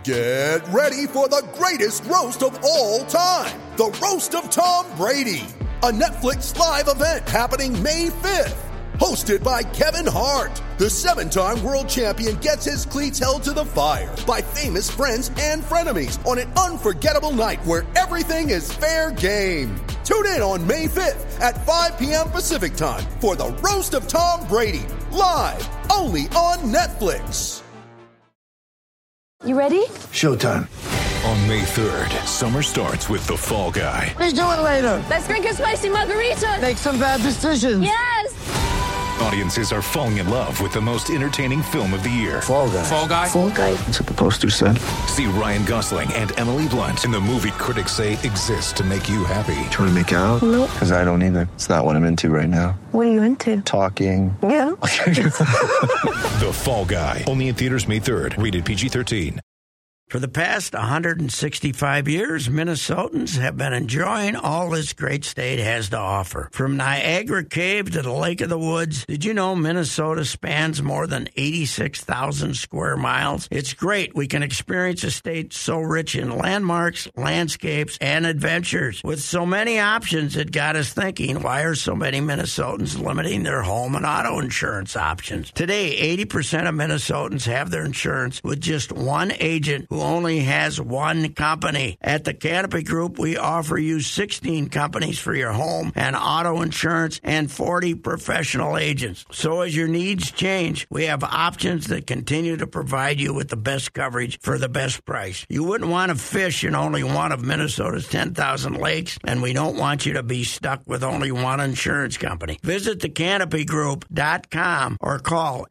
Get ready for the greatest roast of all time, the Roast of Tom Brady, a Netflix live event happening May 5th. Hosted by Kevin Hart, the 7-time world champion gets his cleats held to the fire by famous friends and frenemies on an unforgettable night where everything is fair game. Tune in on May 5th at 5 p.m. Pacific time for the Roast of Tom Brady, live only on Netflix. You ready? Showtime. On May 3rd, summer starts with The Fall Guy. Let's do it later. Let's drink a spicy margarita. Make some bad decisions. Yes! Audiences are falling in love with the most entertaining film of the year. Fall Guy. Fall Guy? Fall Guy. That's what the poster said. See Ryan Gosling and Emily Blunt in the movie critics say exists to make you happy. Trying to make it out? Nope. Because I don't either. It's not what I'm into right now. What are you into? Talking. Yeah. The Fall Guy. Only in theaters May 3rd. Rated PG-13. For the past 165 years, Minnesotans have been enjoying all this great state has to offer. From Niagara Cave to the Lake of the Woods, did you know Minnesota spans more than 86,000 square miles? It's great. We can experience a state so rich in landmarks, landscapes, and adventures. With so many options, it got us thinking, why are so many Minnesotans limiting their home and auto insurance options? Today, 80% of Minnesotans have their insurance with just one agent who only has one company. At the Canopy Group, we offer you 16 companies for your home and auto insurance and 40 professional agents. So as your needs change, we have options that continue to provide you with the best coverage for the best price. You wouldn't want to fish in only one of Minnesota's 10,000 lakes, and we don't want you to be stuck with only one insurance company. Visit thecanopygroup.com or call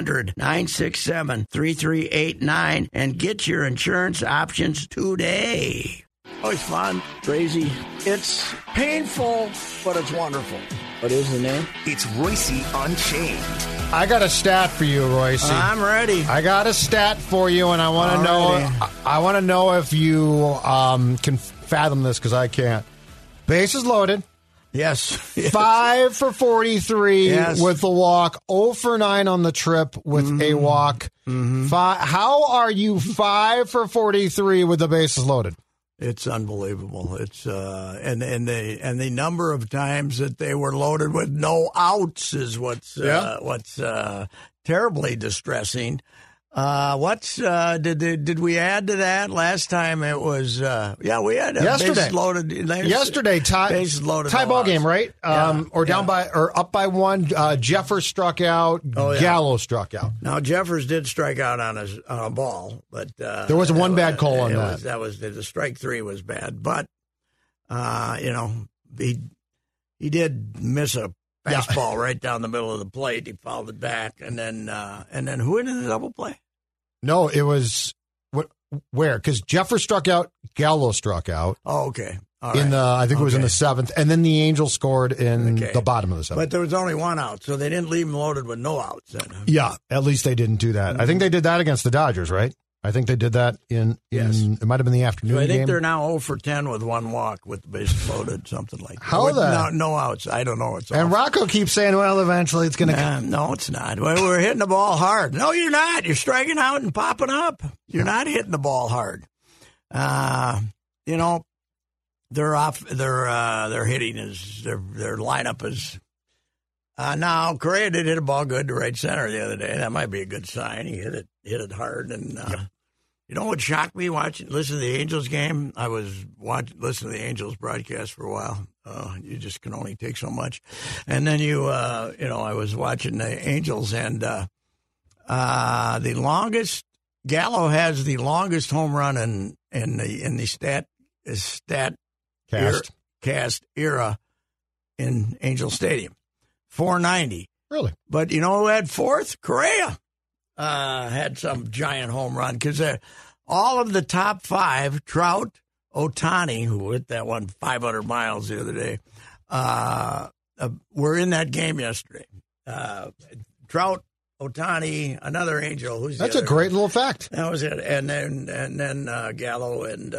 800-967-3389 and get your insurance options today. Oh, it's fun, crazy. It's painful, but it's wonderful. What is the name? It's Royce Unchained. I got a stat for you, Royce. I'm ready. I got a stat for you, and I want to know. I want to know if you can fathom this, because I can't. Bases loaded. Yes. 5 for 43 with the walk. 0 for 9 on the trip with a walk. How are you 5 for 43 with the bases loaded? It's unbelievable. It's and the number of times that they were loaded with no outs is what's terribly distressing. Did we add to that last time? It was we had bases loaded yesterday. Bases loaded. Tie ball game, right? Or up by one. Jeffers struck out. Gallo struck out. Now Jeffers did strike out on a ball, but there was one bad call on that. That was the strike three was bad, but he did miss a fastball right down the middle of the plate. He fouled it back, and then who ended the double play? No, it was where? Because Jeffers struck out, Gallo struck out. Oh, okay. All right. I think it was in the 7th, and then the Angels scored in the bottom of the 7th. But there was only one out, so they didn't leave him loaded with no outs. Then. Yeah, at least they didn't do that. I think they did that against the Dodgers, right? I think they did that in it might have been the afternoon game. So I think they're now 0 for 10 with one walk with the bases loaded, something like that. How that? No outs. I don't know. And Rocco keeps saying, well, eventually it's going to No, it's not. We're hitting the ball hard. No, you're not. You're striking out and popping up. You're not hitting the ball hard. They're off. Their hitting is their lineup is. Now Correa did hit a ball good to right center the other day. That might be a good sign. He hit it hard, and you know what shocked me? Listen to the Angels game. I was listening to the Angels broadcast for a while. You just can only take so much, and then I was watching the Angels, and the longest Gallo has the longest home run in the stat cast era in Angel Stadium. 490. Really? But you know who had fourth? Correa had some giant home run because all of the top 5, Trout, Ohtani, who hit that one 500 miles the other day, were in that game yesterday. Trout, Ohtani, another Angel. That's a great little fact. That was it. And then Gallo and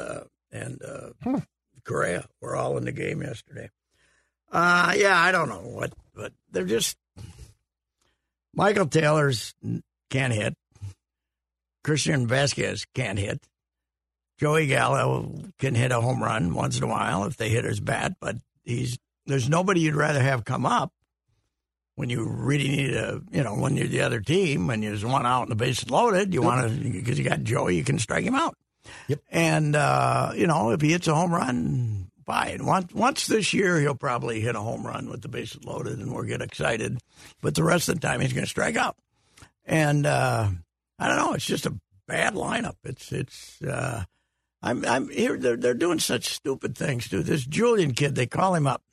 Correa were all in the game yesterday. I don't know what, but they're just Michael Taylor's can't hit. Christian Vasquez can't hit. Joey Gallo can hit a home run once in a while if they hit his bat, but there's nobody you'd rather have come up when you really need when you're the other team, when there's one out and the base is loaded, you want to, because you got Joey, you can strike him out. Yep. And, if he hits a home run, fine. Once this year, he'll probably hit a home run with the bases loaded and we'll get excited. But the rest of the time, he's going to strike out. And I don't know. It's just a bad lineup. I'm here. They're doing such stupid things, too. This Julian kid, they call him up.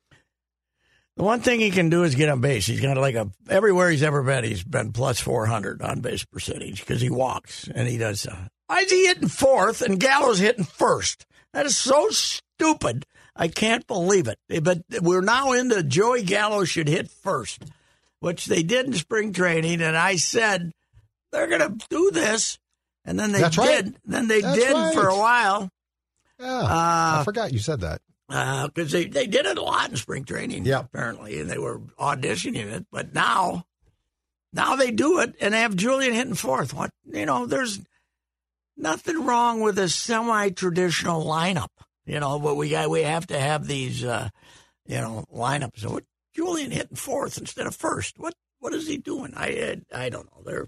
The one thing he can do is get on base. He's got everywhere he's ever been, he's been plus 400 on base percentage because he walks and he does. Why is he hitting fourth and Gallo's hitting first? That is so stupid. I can't believe it. But we're now into Joey Gallo should hit first, which they did in spring training. And I said, they're going to do this. And then they did. Right. Then they did for a while. Yeah, I forgot you said that. Because they did it a lot in spring training, apparently, and they were auditioning it. But now they do it, and they have Julian hitting fourth. There's nothing wrong with a semi-traditional lineup. But we have to have these, lineups. So Julian hitting fourth instead of first. What is he doing? I don't know.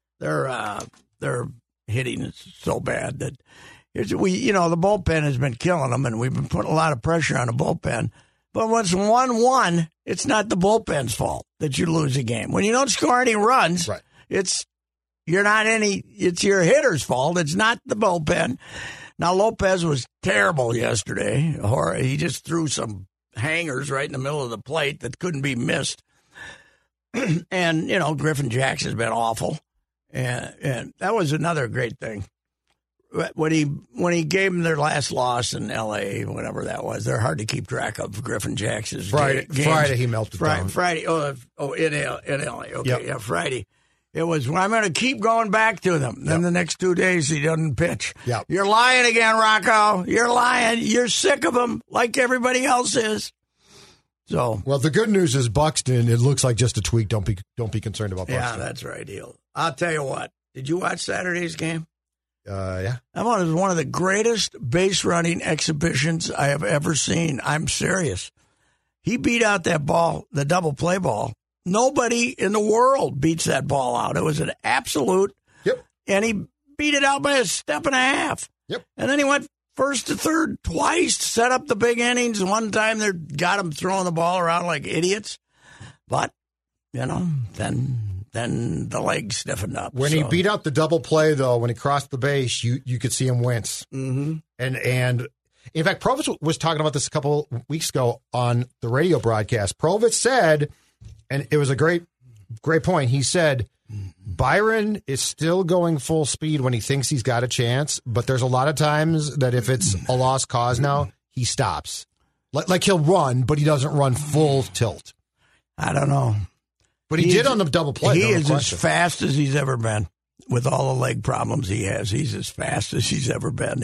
Their hitting is so bad that. The bullpen has been killing them, and we've been putting a lot of pressure on the bullpen. But when it's 1-1, it's not the bullpen's fault that you lose a game. When you don't score any runs, right. It's your hitter's fault. It's not the bullpen. Now, Lopez was terrible yesterday. He just threw some hangers right in the middle of the plate that couldn't be missed. And, Griffin Jackson's been awful. And that was another great thing. When he gave them their last loss in L.A., whatever that was, they're hard to keep track of. Griffin Jackson's Friday he melted down. Friday, in L.A. Okay, yeah, Friday. It was, I'm going to keep going back to them. Then the next 2 days he doesn't pitch. Yep. You're lying again, Rocco. You're lying. You're sick of him like everybody else is. So, well, the good news is Buxton. It looks like just a tweak. Don't be concerned about Buxton. Yeah, that's right. I'll tell you what. Did you watch Saturday's game? Yeah. That was one of the greatest base running exhibitions I have ever seen. I'm serious. He beat out that ball, the double play ball. Nobody in the world beats that ball out. It was an absolute. Yep. And he beat it out by a step and a half. Yep. And then he went first to third twice, set up the big innings. One time they got him throwing the ball around like idiots. But, then the legs stiffened up. When he beat out the double play, though, when he crossed the base, you could see him wince. Mm-hmm. And in fact, Provitz was talking about this a couple weeks ago on the radio broadcast. Provitz said, and it was a great point, he said, Byron is still going full speed when he thinks he's got a chance, but there's a lot of times that if it's a lost cause now, he stops. Like he'll run, but he doesn't run full tilt. I don't know. But he did on the double play. He is as fast as he's ever been with all the leg problems he has. He's as fast as he's ever been.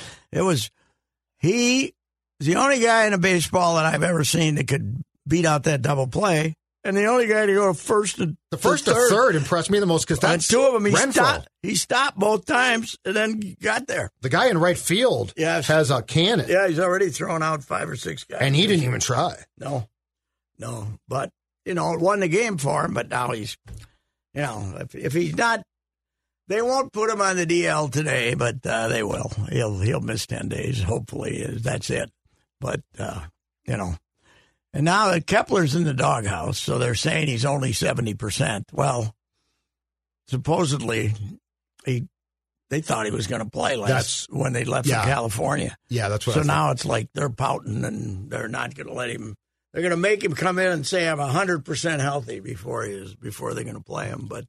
He's the only guy in a baseball that I've ever seen that could beat out that double play. And the only guy to go first to third impressed me the most because that's two of them. He stopped both times and then got there. The guy in right field has a cannon. Yeah, he's already thrown out 5 or 6 guys. And he didn't even try. No. But, it won the game for him, but now he's, if he's not, they won't put him on the DL today, but they will. He'll miss 10 days, hopefully. That's it. But, and now that Kepler's in the doghouse, so they're saying he's only 70%. Well, supposedly, they thought he was going to play when they left for California. Yeah, that's what So now it's like they're pouting, and they're not going to let him. They're going to make him come in and say I'm 100% healthy before they're going to play him. But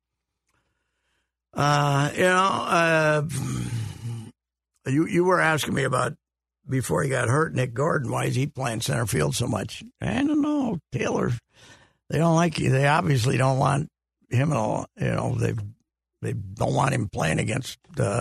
you were asking me about before he got hurt, Nick Gordon. Why is he playing center field so much? I don't know, Taylor. They don't like you. They obviously don't want him. They don't want him playing against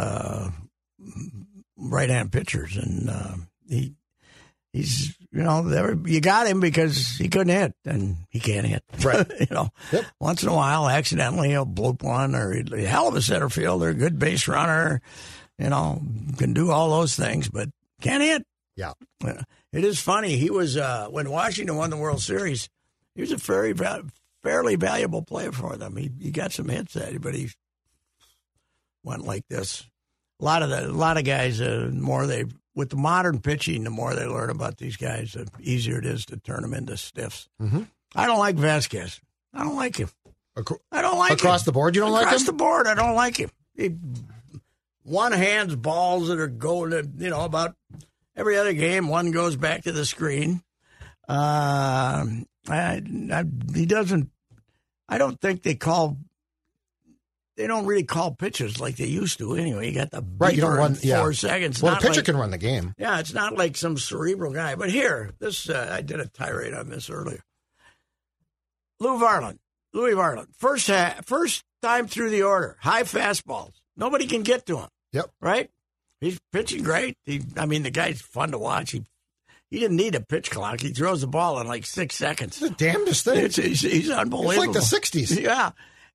right-hand pitchers, and He's, you got him because he couldn't hit, and he can't hit. Right. Yep. Once in a while, accidentally, he'll bloop one, or a hell of a center fielder, good base runner. can do all those things, but can't hit. Yeah. It is funny. He was, when Washington won the World Series, he was a fairly valuable player for them. He got some hits at it, but he went like this. A lot of guys, with the modern pitching, the more they learn about these guys, the easier it is to turn them into stiffs. Mm-hmm. I don't like Vasquez. I don't like him. I don't like him. Across the board, you don't like him? Across the board, I don't like him. He one-hands balls that are going to, about every other game, one goes back to the screen. He doesn't. I don't think they don't really call pitches like they used to. Anyway, you got the right. You don't run 4 seconds. Well, the pitcher can run the game. Yeah, it's not like some cerebral guy. But here, this I did a tirade on this earlier. Louis Varland, first time through the order, high fastballs. Nobody can get to him. Yep. Right. He's pitching great. The guy's fun to watch. He didn't need a pitch clock. He throws the ball in like 6 seconds. It's the damnedest thing. He's unbelievable. It's like the 60s. Yeah.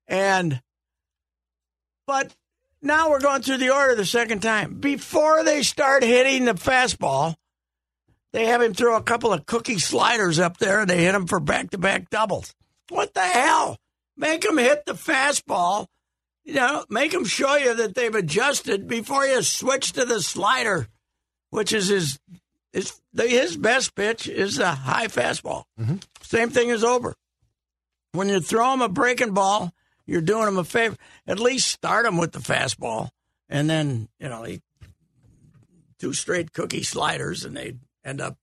But now we're going through the order the second time. Before they start hitting the fastball, they have him throw a couple of cookie sliders up there, and they hit him for back-to-back doubles. What the hell? Make him hit the fastball. Make them show you that they've adjusted before you switch to the slider, which is his best pitch is a high fastball. Mm-hmm. Same thing as Ober. When you throw him a breaking ball, you're doing him a favor. At least start him with the fastball, and then two straight cookie sliders, and they end up.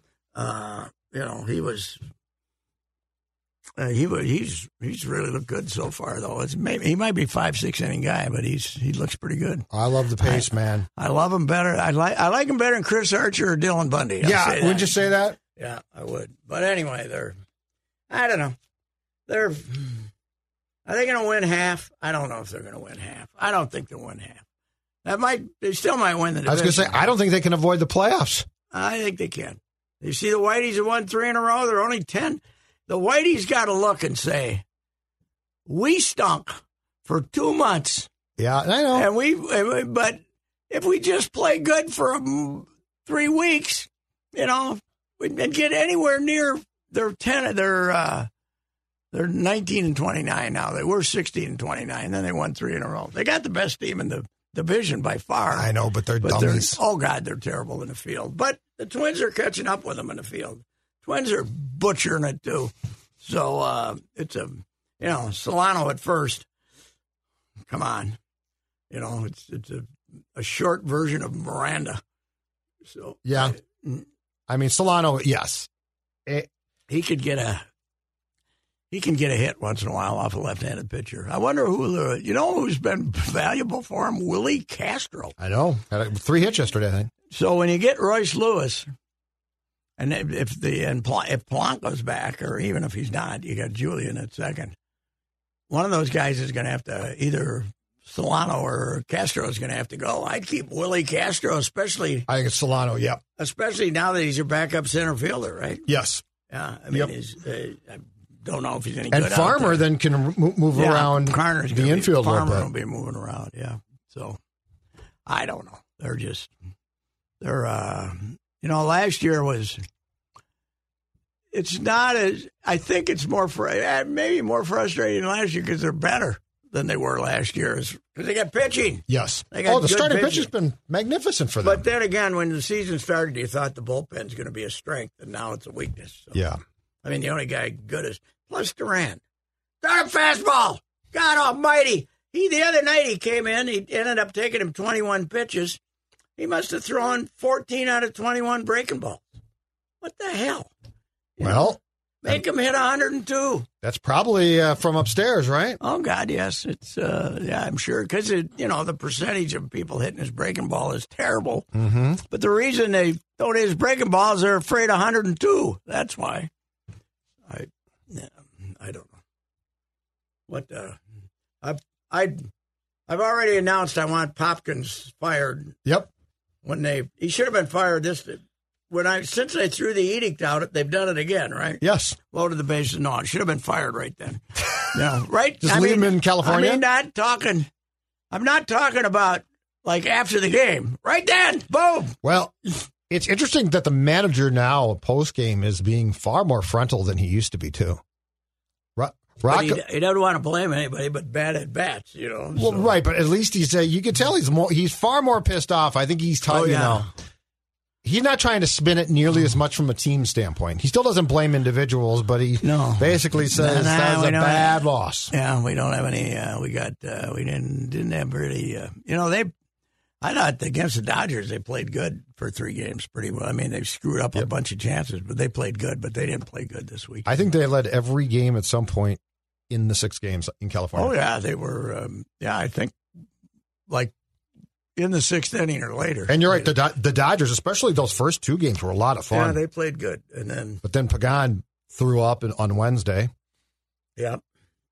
He's really looked good so far, though. He might be 5-6 inning guy, but he looks pretty good. I love the pace, man. I love him better. I like him better than Chris Archer or Dylan Bundy. Would you say that? Yeah, I would. But anyway, I don't know. Are they going to win half? I don't know if they're going to win half. I don't think they'll win half. They still might win the division. I was going to say, I don't think they can avoid the playoffs. I think they can. You see the Whiteys have won 3 in a row. They're only 10. The Whiteys got to look and say, we stunk for 2 months. Yeah, I know. But if we just play good for 3 weeks, and get anywhere near their 10, they're 19 and 29 now. They were 16 and 29. Then they won 3 in a row. They got the best team in the division by far. I know, but they're dummies. They're terrible in the field. But the Twins are catching up with them in the field. Twins are butchering it, too. So it's Solano at first. Come on. It's a short version of Miranda. So yeah. Solano, yes. He can get a hit once in a while off a left-handed pitcher. I wonder who's been valuable for him? Willie Castro. I know. Had 3 hits yesterday, I think. So when you get Royce Lewis, and if Polanco's back, or even if he's not, you got Julian at second. One of those guys is going to have to, either Solano or Castro is going to have to go. I'd keep Willie Castro, especially. I think it's Solano, yeah. Especially now that he's your backup center fielder, right? Yes. Yeah, I don't know if he's any good. And Farmer then can move around the infield. Farmer will be moving around, yeah. So, I don't know. Last year was, it's not as, I think it's maybe more frustrating than last year because they're better than they were last year because they got pitching. Yes. The starting pitch has been magnificent for them. But then again, when the season started, you thought the bullpen's going to be a strength, and now it's a weakness. So. Yeah. The only guy good is, plus Durant. Start a fastball. God almighty. The other night he came in, he ended up taking him 21 pitches. He must have thrown 14 out of 21 breaking balls. What the hell? Make him hit 102. That's probably from upstairs, right? Oh, God, yes. It's, I'm sure. Because, the percentage of people hitting his breaking ball is terrible. Mm-hmm. But the reason they don't hit his breaking balls, they're afraid of 102. That's why. I don't know. What I've already announced I want Popkins fired. Yep. He should have been fired since they threw the edict out, they've done it again, right? Yes. Loaded the bases. No, it should have been fired right then. Right? Just leave him in California? I'm not talking about like after the game. Right then, boom. Well, it's interesting that the manager now, post-game, is being far more frontal than he used to be, too. He doesn't want to blame anybody but bad at bats, you know. Well, right, but at least you can tell he's far more pissed off. I think he's you know, he's not trying to spin it nearly as much from a team standpoint. He still doesn't blame individuals, but he basically says that was a bad loss. Yeah, we don't have any. We didn't have really. I thought against the Dodgers they played good for 3 games pretty well. I mean, they screwed up a bunch of chances, but they played good. But they didn't play good this week. I think they led every game at some point in the 6 games in California. Oh yeah, they were. I think like in the 6th inning or later. And you're right. The Dodgers, especially those first 2 games, were a lot of fun. Yeah, they played good, but then Pagan threw up on Wednesday. Yep.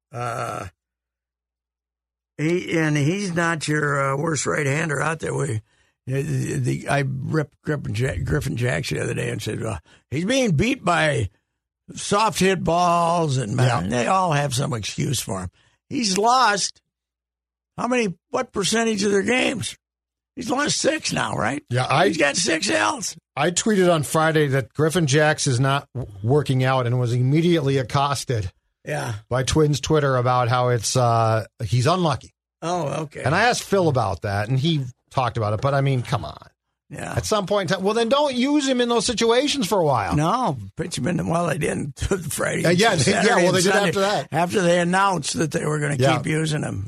He's not your worst right-hander out there. I ripped Griffin Jackson the other day and said he's being beat by soft hit balls, and they all have some excuse for him. He's lost what percentage of their games? He's lost 6 now, right? Yeah, he's got 6 L's. I tweeted on Friday that Griffin Jackson is not working out and was immediately accosted. Yeah. By Twins Twitter about how it's he's unlucky. Oh, okay. And I asked Phil about that, and he talked about it. But I mean, come on. Yeah. At some point in time, well, then don't use him in those situations for a while. No, pitch him in. Well, they didn't Friday. They did after that. After they announced that they were going to keep using him.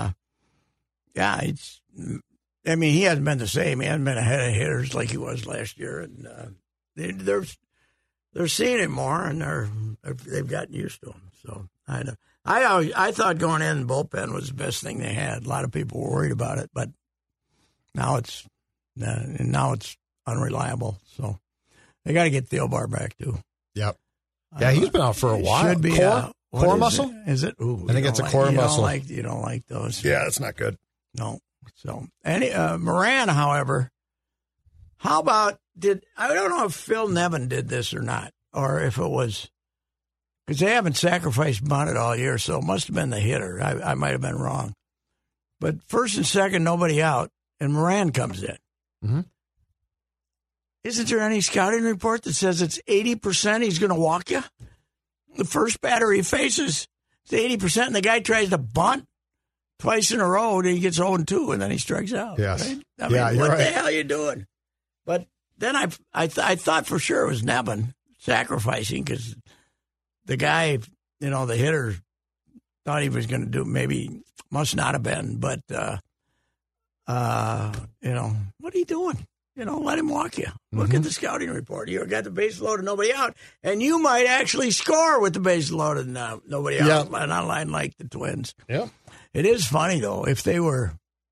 I mean, he hasn't been the same. He hasn't been ahead of hitters like he was last year, and they're seeing him more, and they've gotten used to him. So I thought going in the bullpen was the best thing they had. A lot of people were worried about it, but now it's unreliable. So they got to get Thielbar back too. Yep. Yeah, he's been out for a while. Should be core muscle. Is it? Ooh, I think it's a core muscle. You don't like those. Yeah, it's not good. No. So Moran, however, how about I don't know if Phil Nevin did this or not, or if it was because they haven't sacrificed bunted all year, so it must have been the hitter. I might have been wrong, but first and second, nobody out, and Moran comes in. Mm-hmm. Isn't there any scouting report that says it's 80% he's going to walk you? The first batter he faces, it's 80%, and the guy tries to bunt twice in a row, and he gets 0-2, and then he strikes out. Yes. Right? I mean, what the hell are you doing? But then I thought for sure it was Nevin sacrificing because the guy, the hitter, thought he was going to do maybe must not have been, but what are you doing? Let him walk you. Look at the scouting report. You got the base loaded, nobody out, and you might actually score with the base loaded and nobody out. Not a line like the Twins. Yeah. It is funny though. If they were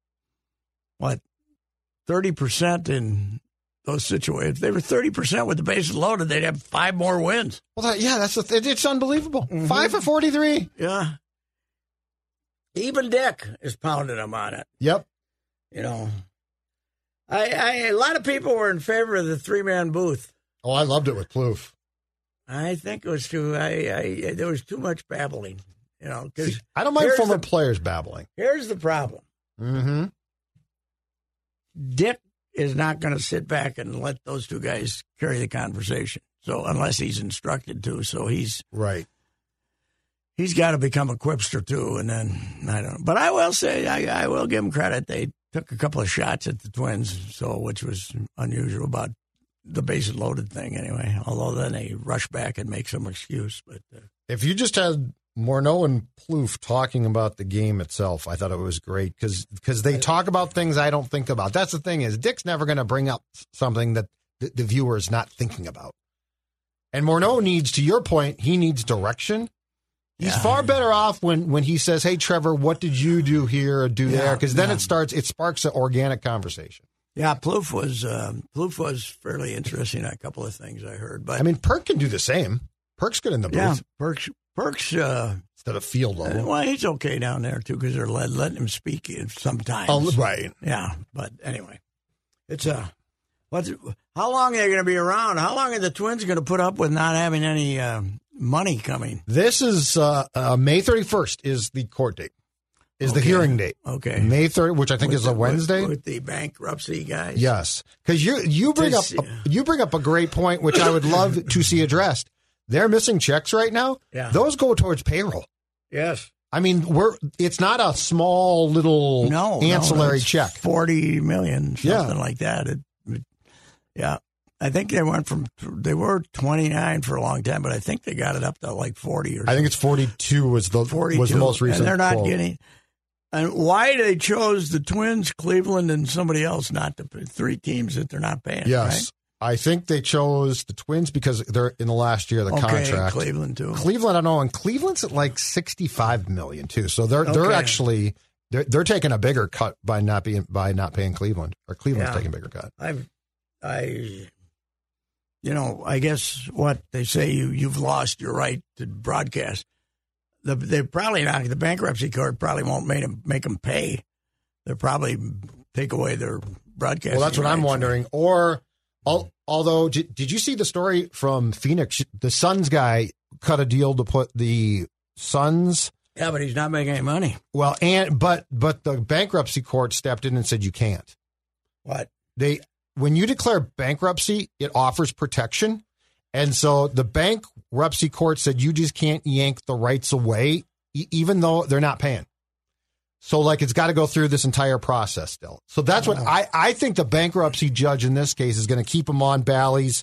30% in those situations, if they were 30% with the bases loaded, they'd have 5 more wins. Well, it's unbelievable. Mm-hmm. 5 for 43. Yeah. Even Dick is pounding them on it. Yep. A lot of people were in favor of the 3-man booth. Oh, I loved it with Plouffe. I think it was there was too much babbling. Because I don't mind former players babbling. Here's the problem. Mm-hmm. Dick is not going to sit back and let those 2 guys carry the conversation. So unless he's instructed to, so he's right. He's got to become a quipster too, and then I don't know. But I will say I will give him credit. They took a couple of shots at the Twins, which was unusual about the bases loaded thing anyway. Although then they rush back and make some excuse. But if you just had Morneau and Plouffe talking about the game itself, I thought it was great because they talk about things I don't think about. That's the thing is Dick's never going to bring up something that the viewer is not thinking about. And Morneau needs, to your point, he needs direction. He's far better off when he says, "Hey, Trevor, what did you do here or do there?" Because then it sparks an organic conversation. Yeah, Plouffe was fairly interesting. A couple of things I heard, but I mean, Perk can do the same. Perk's good in the booth. Yeah, Perk's instead of field level. Well, he's okay down there too because they're letting him speak sometimes. Oh, right. Yeah, but anyway, it's how long are they going to be around? How long are the Twins going to put up with not having any money coming? This is May 31st is the court date. is the hearing date. Okay. May 3rd, which I think is a Wednesday. With the bankruptcy guys? Yes. Because you bring up a great point, which I would love to see addressed. They're missing checks right now. Yeah. Those go towards payroll. Yes. I mean, it's not a small little ancillary check. 40 million, something like that. Yeah. I think they were 29 for a long time, but I think they got it up to like 40 or something. I think it's 42 was the most recent. And they're not quote. getting. And why they chose the Twins, Cleveland, and somebody else not to pay, 3 teams that they're not paying. Yes. Right? I think they chose the Twins because they're in the last year of the contract. Cleveland too. Cleveland, I don't know, and Cleveland's at like $65 million too. So they're actually they're taking a bigger cut by not paying Cleveland, or Cleveland's taking a bigger cut. I guess what they say you've lost your right to broadcast. They're probably not. The bankruptcy court probably won't make them pay. They'll probably take away their broadcasting. Well, that's what I'm wondering. Or, although, did you see the story from Phoenix? The Suns guy cut a deal to put the Suns. Yeah, but he's not making any money. Well, but the bankruptcy court stepped in and said you can't. What? When you declare bankruptcy, it offers protection. And so the bankruptcy court said you just can't yank the rights away, even though they're not paying. So, it's got to go through this entire process still. So that's what I think the bankruptcy judge in this case is going to keep them on Bally's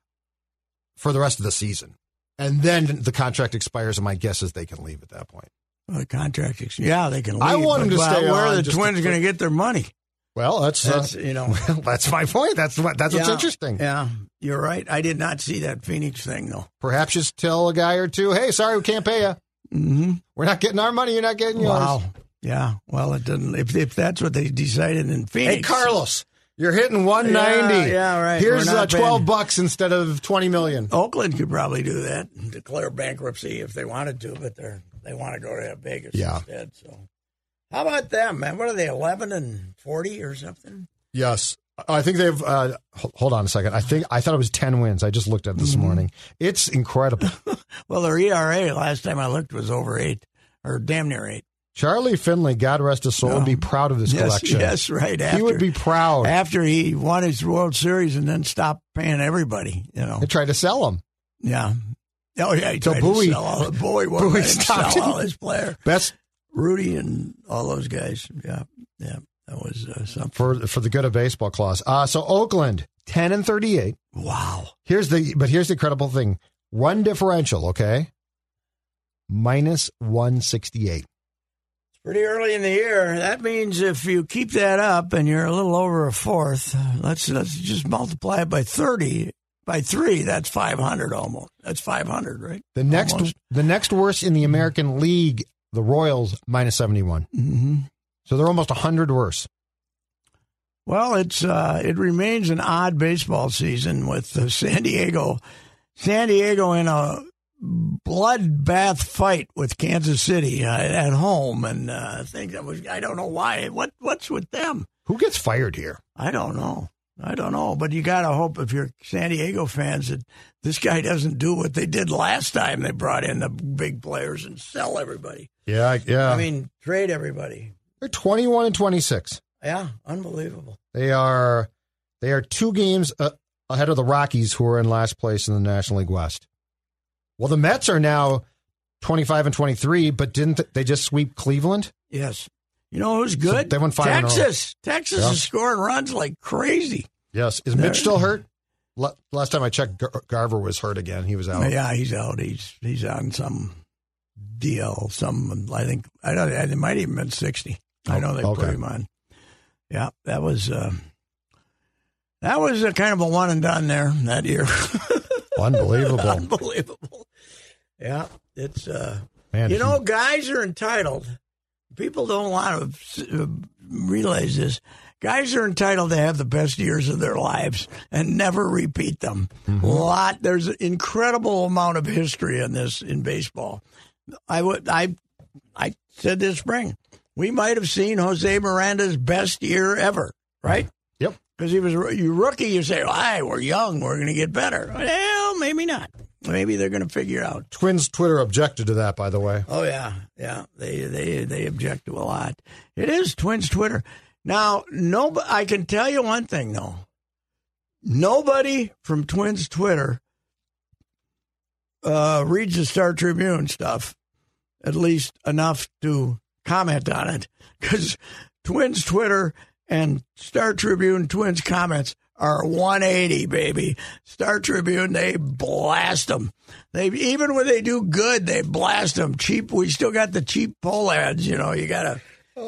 for the rest of the season. And then the contract expires, and my guess is they can leave at that point. Well, the contract expires. Yeah, they can leave. I want them to stay on. Where are the Twins going to get their money? Well, that's my point. That's what's interesting. Yeah, you're right. I did not see that Phoenix thing though. Perhaps just tell a guy or two, "Hey, sorry, we can't pay you. Mm-hmm. We're not getting our money. You're not getting yours." Wow. Yeah. Well, it didn't. If that's what they decided in Phoenix. Hey, Carlos, you're hitting 190. Yeah, right. Here's $12 instead of $20 million. Oakland could probably do that and declare bankruptcy if they wanted to, but they want to go to Vegas instead. So. How about them, man? What are they, 11-40 or something? Yes. I think they've hold on a second. I thought it was 10 wins. I just looked at it this morning. It's incredible. Well, their ERA last time I looked was over 8, or damn near 8. Charlie Finley, God rest his soul, would be proud of this collection. Yes, right. He would be proud. After he won his World Series and then stopped paying everybody, They tried to sell him. Yeah. Oh, yeah, he tried to sell all the Bowie stopped all his players. Best Rudy and all those guys. Yeah. That was something. For the good of baseball clause. So Oakland, 10-38. Wow. Here's the incredible thing. Run differential, okay? Minus 168. It's pretty early in the year. That means if you keep that up and you're a little over a fourth, let's just multiply it by 30. By 3, that's 500 almost. That's 500, right? The next worst in the American League, the Royals, minus 71. Mm-hmm. So they're almost 100 worse. Well, it remains an odd baseball season with San Diego in a bloodbath fight with Kansas City at home, and I don't know why. What's with them? Who gets fired here? I don't know, but you got to hope if you're San Diego fans that this guy doesn't do what they did last time they brought in the big players and sell everybody. Yeah. I mean, trade everybody. They're 21-26. Yeah, unbelievable. They are 2 games ahead of the Rockies, who are in last place in the National League West. Well, the Mets are now 25-23, but didn't they just sweep Cleveland? Yes. You know who's good? So they won 5 in a row. Texas is scoring runs like crazy. Yes. Is Mitch still hurt? Last time I checked, Garver was hurt again. He was out. Yeah, he's out. He's on some deal. It might even been 60. I know they put him on. Yeah, that was a kind of a one and done there that year. Unbelievable. Yeah, it's man, guys are entitled. People don't want to realize this. Guys are entitled to have the best years of their lives and never repeat them. Mm-hmm. There's an incredible amount of history in this in baseball. I said this spring, we might have seen Jose Miranda's best year ever, right? Yep. Because he was a rookie. You say, we're young, we're going to get better. Well, maybe not. maybe they're going to figure out. Twins Twitter objected to that, by the way. Oh, yeah. They object to a lot. It is Twins Twitter. Now, I can tell you one thing, though. Nobody from Twins Twitter reads the Star Tribune stuff, at least enough to comment on it, because Twins Twitter and Star Tribune Twins comments are 180, baby. Star Tribune, they blast them. Even when they do good, they blast them. Cheap. We still got the cheap poll ads. You know, you got a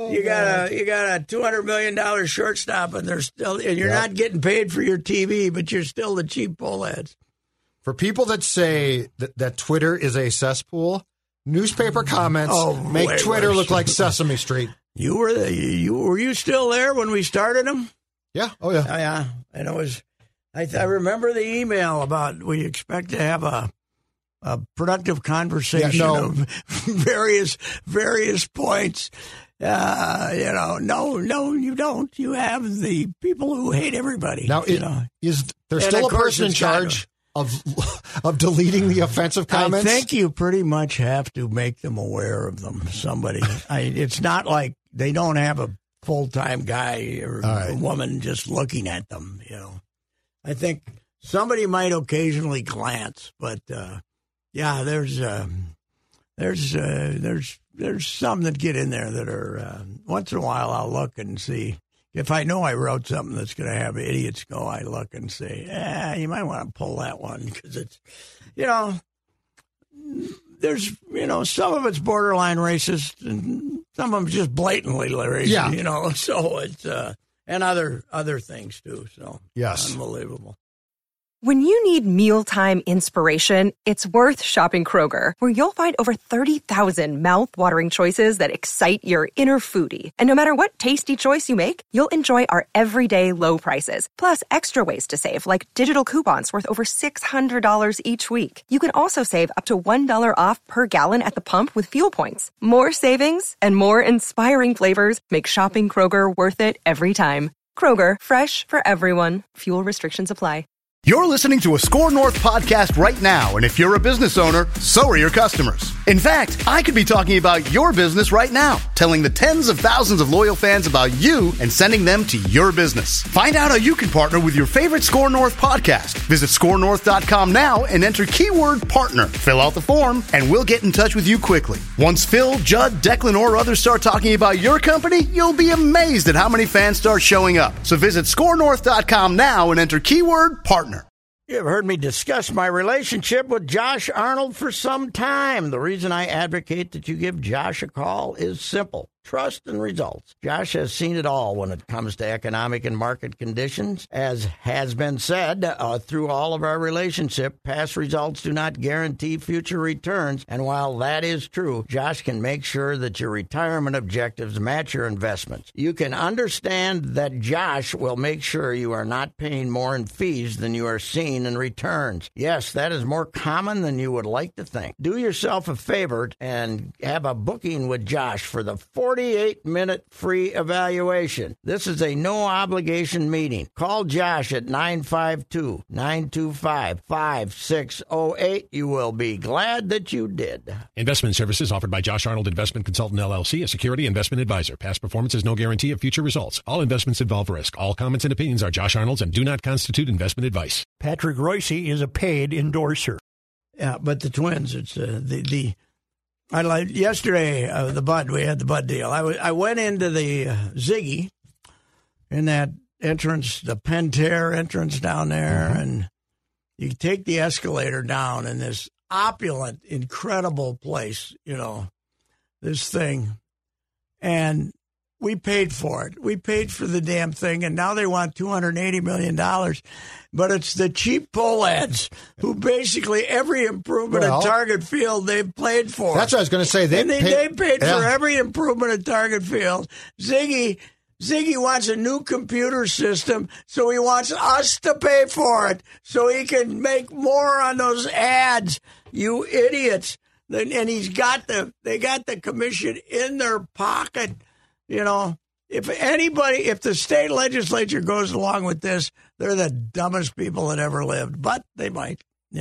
$200 million shortstop, and you're not getting paid for your TV, but you're still the cheap poll ads. For people that say that Twitter is a cesspool, newspaper comments make Twitter look like Sesame Street. Were you still there when we started them? Yeah. Oh, yeah. Oh, yeah. And it was, I remember the email about we expect to have a productive conversation of various points. No, you don't. You have the people who hate everybody. Now, is there still a person in charge of deleting the offensive comments? I think you pretty much have to make them aware of them. Somebody. It's not like they don't have a full-time guy or a woman just looking at them. You know, I think somebody might occasionally glance, but there's some that get in there that are once in a while I'll look and see. If I know I wrote something that's going to have idiots go, I look and say, you might want to pull that one because it's, there's, some of it's borderline racist and some of them just blatantly racist, so it's, and other things too. So, yes, unbelievable. When you need mealtime inspiration, it's worth shopping Kroger, where you'll find over 30,000 mouth-watering choices that excite your inner foodie. And no matter what tasty choice you make, you'll enjoy our everyday low prices, plus extra ways to save, like digital coupons worth over $600 each week. You can also save up to $1 off per gallon at the pump with fuel points. More savings and more inspiring flavors make shopping Kroger worth it every time. Kroger, fresh for everyone. Fuel restrictions apply. You're listening to a Score North podcast right now, and if you're a business owner, so are your customers. In fact, I could be talking about your business right now, telling the tens of thousands of loyal fans about you and sending them to your business. Find out how you can partner with your favorite Score North podcast. Visit scorenorth.com now and enter keyword partner. Fill out the form, and we'll get in touch with you quickly. Once Phil, Judd, Declan, or others start talking about your company, you'll be amazed at how many fans start showing up. So visit scorenorth.com now and enter keyword partner. You've heard me discuss my relationship with Josh Arnold for some time. The reason I advocate that you give Josh a call is simple. Trust and results. Josh has seen it all when it comes to economic and market conditions. As has been said through all of our relationship, past results do not guarantee future returns. And while that is true, Josh can make sure that your retirement objectives match your investments. You can understand that Josh will make sure you are not paying more in fees than you are seeing in returns. Yes, that is more common than you would like to think. Do yourself a favor and have a booking with Josh for the 48-minute free evaluation. This is a no-obligation meeting. Call Josh at 952-925-5608. You will be glad that you did. Investment services offered by Josh Arnold Investment Consultant, LLC, a security investment advisor. Past performance is no guarantee of future results. All investments involve risk. All comments and opinions are Josh Arnold's and do not constitute investment advice. Patrick Royce is a paid endorser. Yeah, but the Twins, it's I like yesterday. The Bud, we had the Bud deal. I went into the Ziggy in that entrance, the Pentair entrance down there, and you take the escalator down in this opulent, incredible place. This thing, and we paid for it. We paid for the damn thing, and now they want $280 million. But it's the cheap poll ads who basically every improvement at Target Field they've played for. That's what I was going to say. They paid for every improvement at Target Field. Ziggy wants a new computer system, so he wants us to pay for it so he can make more on those ads. You idiots! And they got the commission in their pocket. If the state legislature goes along with this, they're the dumbest people that ever lived. But they might,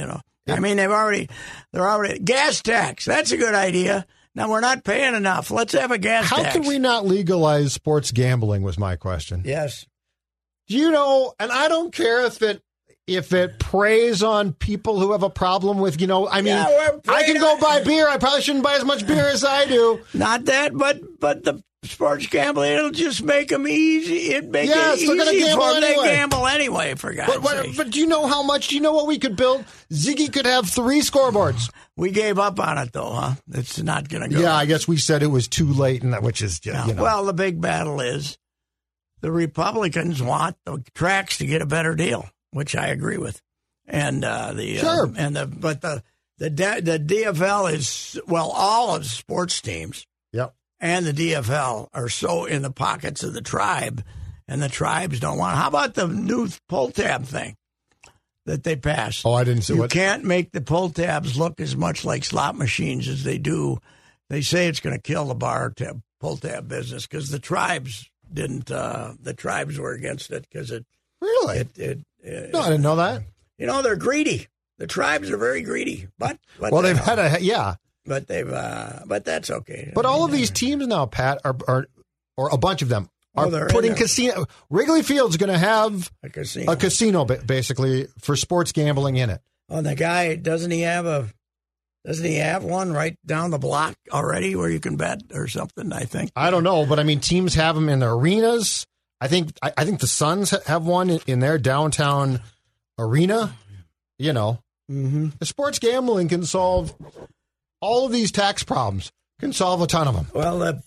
I mean, they're already gas tax. That's a good idea. Now we're not paying enough. Let's have a gas tax. How can we not legalize sports gambling was my question. Yes. You know, and I don't care if it preys on people who have a problem with, I mean, I can go buy beer. I probably shouldn't buy as much beer as I do. Not that, but the sports gambling, it'll just make them easy. It makes it easy they're gonna gamble for them anyway. to gamble anyway, for God's sake. But do you know how much? Do you know what we could build? Ziggy could have 3 scoreboards. We gave up on it, though, huh? It's not going to go. Yeah, I guess we said it was too late, which is just, Well, the big battle is the Republicans want the tracks to get a better deal, which I agree with, and the DFL is all of the sports teams. Yep. And the DFL are so in the pockets of the tribe, and the tribes don't want. How about the new pull tab thing that they passed? Oh, I didn't see You can't make the pull tabs look as much like slot machines as they do. They say it's going to kill the pull tab business because the tribes didn't. The tribes were against it because it. Really? No, I didn't know that. They're greedy. The tribes are very greedy, but they've had But but that's okay. But all of these teams now, Pat, are or a bunch of them are putting casino. Wrigley Field's going to have a casino basically for sports gambling in it. Oh, the guy doesn't he have one right down the block already where you can bet or something? I think I don't know, but I mean, teams have them in their arenas. I think the Suns have one in their downtown arena. The sports gambling can solve all of these tax problems. Can solve a ton of them. Well,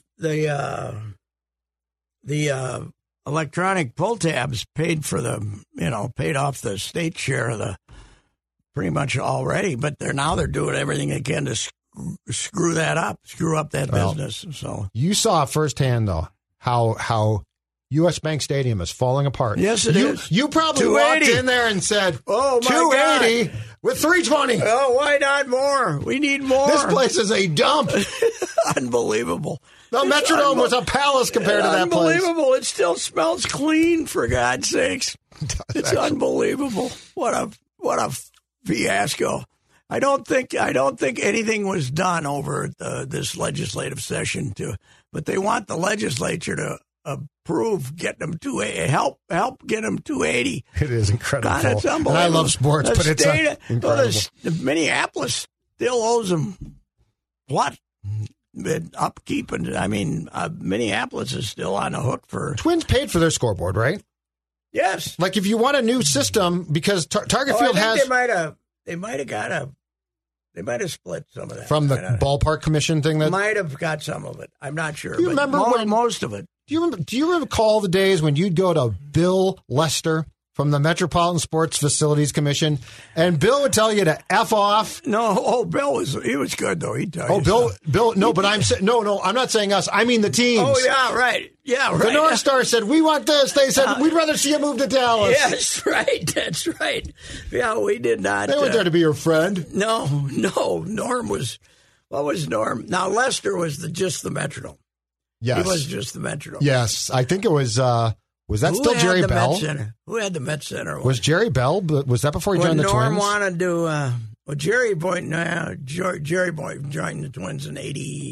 the electronic pull tabs paid off the state share of the pretty much already, but they're doing everything they can to screw up that business. So you saw firsthand though how U.S. Bank Stadium is falling apart. Yes, it is. You probably walked in there and said, "Oh my 280 God. with 320." Oh, why not more? We need more. This place is a dump. Unbelievable. The Metrodome was a palace compared to that place. Unbelievable. It still smells clean, for God's sakes. It's unbelievable. What a fiasco. I don't think anything was done over this legislative session but they want the legislature to approve getting them 280, help get them 280. It is incredible. God, it's unbelievable. And I love sports, but it's incredible. Minneapolis still owes them what? Upkeep, and Minneapolis is still on the hook for. Twins paid for their scoreboard, right? Yes. Like if you want a new system, because Target Field has. They might have split some of that from the ballpark commission thing. That might have got some of it. I'm not sure. Do you remember most of it? Do you recall the days when you'd go to Bill Lester from the Metropolitan Sports Facilities Commission, and Bill would tell you to F off? No, Bill was good though. He'd tell you. Bill. No, but I'm not saying us. I mean the teams. Oh yeah, right. Yeah, right. The North Star said we want this. They said we'd rather see you move to Dallas. Yes, right. That's right. Yeah, we did not. They weren't there to be your friend. No. Norm was. What was Norm? Now Lester was just the Metrodome. Yes, he was just the Metrodome. Yes, I think it was. Was that still Jerry Bell? Who had the Met Center? Was Jerry Bell? But was that before he joined the Twins? Norm wanted to. Jerry joined the Twins in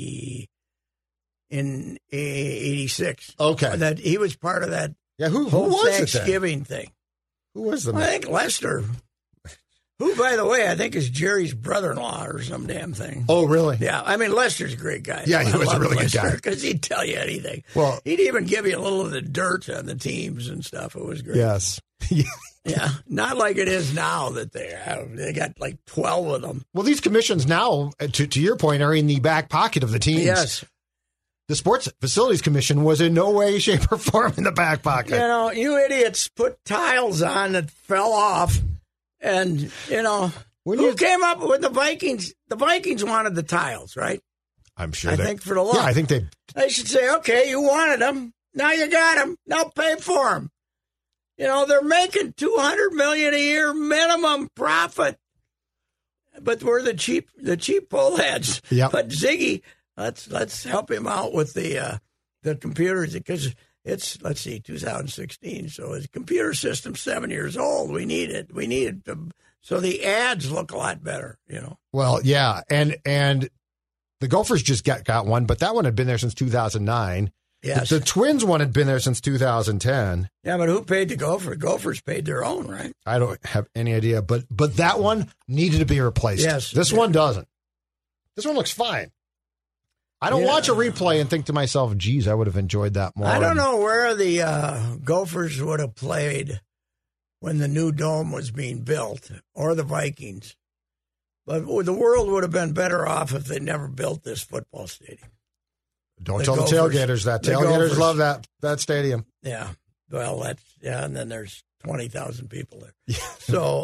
86. Okay, that he was part of that. Yeah, who whole was Thanksgiving thing? Who was the? I think Lester. Who, by the way, I think is Jerry's brother-in-law or some damn thing. Oh, really? Yeah. I mean, Lester's a great guy. Yeah, he was a really good guy. Because he'd tell you anything. Well, he'd even give you a little of the dirt on the teams and stuff. It was great. Yes. Yeah. Not like it is now that they got like 12 of them. Well, these commissions now, to your point, are in the back pocket of the teams. Yes. The Sports Facilities Commission was in no way, shape, or form in the back pocket. You idiots put tiles on that fell off. And, who came up with the Vikings? The Vikings wanted the tiles, right? I'm sure. I think for the law. Yeah, I think they should say, okay, you wanted them. Now you got them. Now pay for them. They're making $200 million a year minimum profit. But we're the cheap pull heads. Yep. But Ziggy, let's help him out with the computers, because it's, let's see, 2016. So his computer system's 7 years old. We need it. So the ads look a lot better, Well, yeah, and the Gophers just got one, but that one had been there since 2009. Yes. The Twins one had been there since 2010. Yeah, but who paid the Gophers? Gophers paid their own, right? I don't have any idea, but that one needed to be replaced. Yes. This one doesn't. This one looks fine. I don't watch a replay and think to myself, geez, I would have enjoyed that more. I don't know where the Gophers would have played when the new dome was being built, or the Vikings. But the world would have been better off if they never built this football stadium. Don't tell the tailgaters that. Tailgaters love that stadium. Yeah. Well, and then there's 20,000 people there. Yeah. So,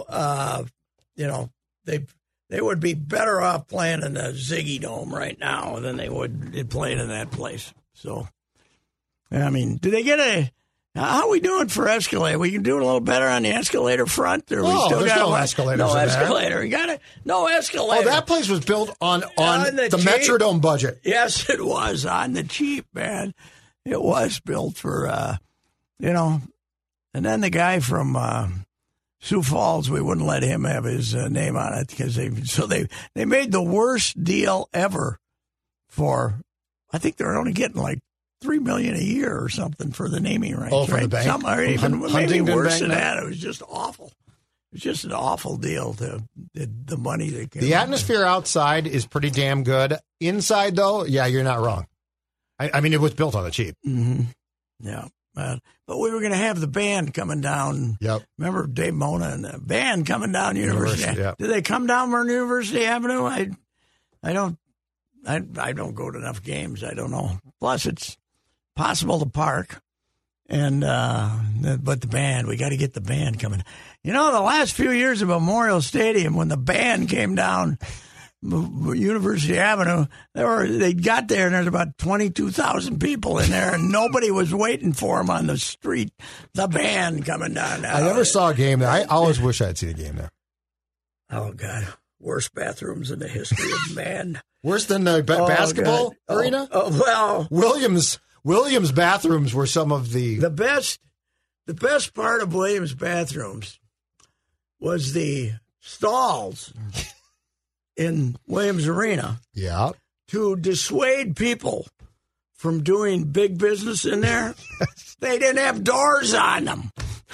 they would be better off playing in the Ziggy Dome right now than they would playing in that place. So, I mean, do they get how are we doing for Escalator? We can do a little better on the Escalator front, or we still got no escalators. No escalator. You got no escalator. Oh, that place was built on the Metrodome budget. Yes, it was on the cheap, man. It was built for, And then the guy from Sioux Falls, we wouldn't let him have his name on it because they made the worst deal ever for. I think they're only getting like $3 million a year or something for the naming rights. Oh, for the bank? Maybe worse than that. It was just awful. It was just an awful deal to the money they came. The atmosphere outside is pretty damn good. Inside, though, yeah, you're not wrong. I mean, it was built on the cheap. Mm-hmm. Yeah. But we were going to have the band coming down. Yep. Remember Dave Mona and the band coming down University? Yep. Did they come down from University Avenue? I don't go to enough games. I don't know. Plus, it's possible to park, but the band, we got to get the band coming. The last few years of Memorial Stadium, when the band came down University Avenue, they got there and there's about 22,000 people in there, and nobody was waiting for them on the street. The band coming down. I never saw a game there. I always wish I'd seen a game there. Oh God, worst bathrooms in the history of man. Worse than the basketball arena? Well, Williams bathrooms were some of the best. The best part of Williams bathrooms was the stalls in Williams Arena. Yeah. To dissuade people from doing big business in there, they didn't have doors on them.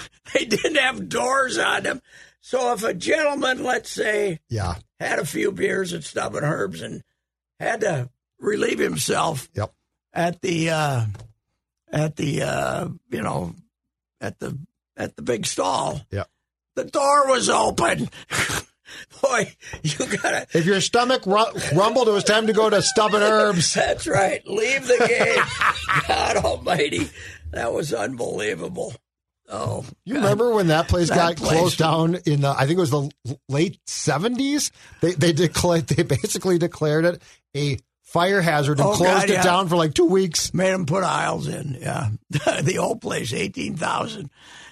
So if a gentleman, let's say, had a few beers at Stub and Herb's and had to relieve himself at the big stall, the door was open. Boy, you gotta. If your stomach rumbled, it was time to go to Stub and Herb's. That's right. Leave the game. God Almighty, that was unbelievable. Oh, you remember when that place got closed down in I think it was the late 70s? They basically declared it a fire hazard and closed it down for like 2 weeks. Made them put aisles in. Yeah, the old place, 18,000.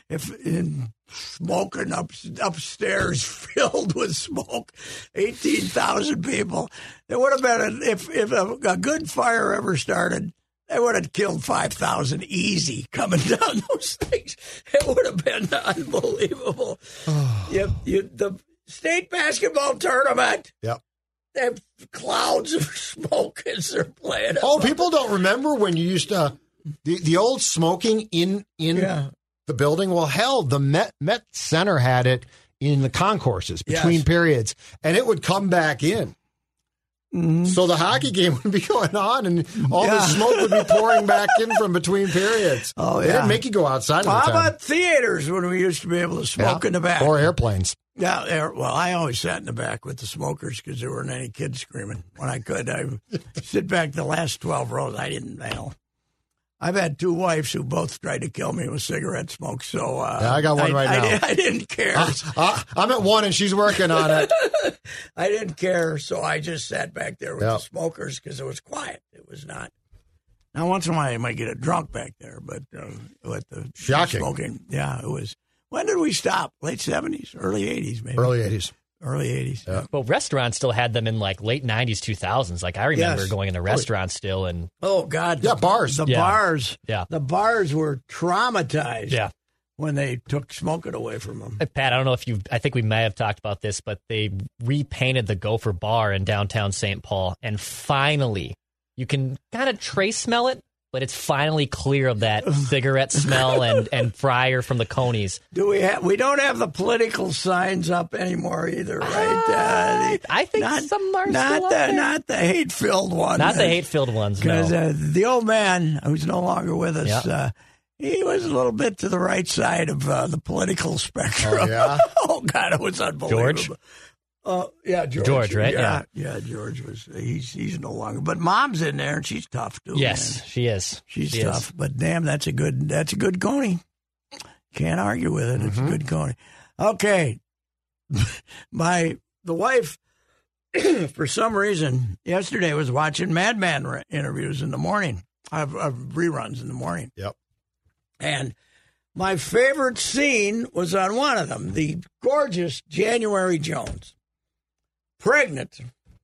Smoking upstairs, filled with smoke, 18,000 people. It would have been if a good fire ever started, they would have killed 5,000 easy coming down those things. It would have been unbelievable. The state basketball tournament. Yep. They have clouds of smoke as they're playing. People don't remember when you used to the old smoking in the building. Well, hell, the Met Center had it in the concourses between periods, and it would come back in. Mm-hmm. So the hockey game would be going on, and all the smoke would be pouring back in from between periods. Oh, They didn't make you go outside. How about theaters when we used to be able to smoke in the back? Or airplanes. Yeah, well, I always sat in the back with the smokers because there weren't any kids screaming. When I could, I would sit back the last 12 rows. I didn't, I've had two wives who both tried to kill me with cigarette smoke, so... I got one right now. I didn't care. I'm at one, and she's working on it. I didn't care, so I just sat back there with the smokers because it was quiet. It was not... Now, once in a while, you might get a drunk back there, but with the shocking smoking, it was... When did we stop? Late 70s? Early 80s, maybe? Early 80s. early 80s. Yeah. Well, restaurants still had them in like late 90s, 2000s. Like I remember going into restaurants still. And oh, God. Yeah, bars. The bars. Yeah. The bars were traumatized. Yeah. When they took smoking away from them. Hey, Pat, I don't know if I think we may have talked about this, but they repainted the Gopher Bar in downtown St. Paul. And finally, you can kind of trace smell it, but it's finally clear of that cigarette smell and fryer from the Conies. We don't have the political signs up anymore either, right? I think some are still up there. Not the hate-filled ones. Not the hate-filled ones, no. Because the old man, who's no longer with us, he was a little bit to the right side of the political spectrum. Oh, yeah? Oh, God, it was unbelievable. George? George, right? Yeah, George was. He's no longer. But Mom's in there, and she's tough too. Yes, man. she is. She's tough. But damn, that's a good Coney. Can't argue with it. It's a good Coney. Okay, the wife, for some reason, yesterday was watching Mad Men interviews in the morning. Reruns in the morning. Yep. And my favorite scene was on one of them, the gorgeous January Jones, pregnant,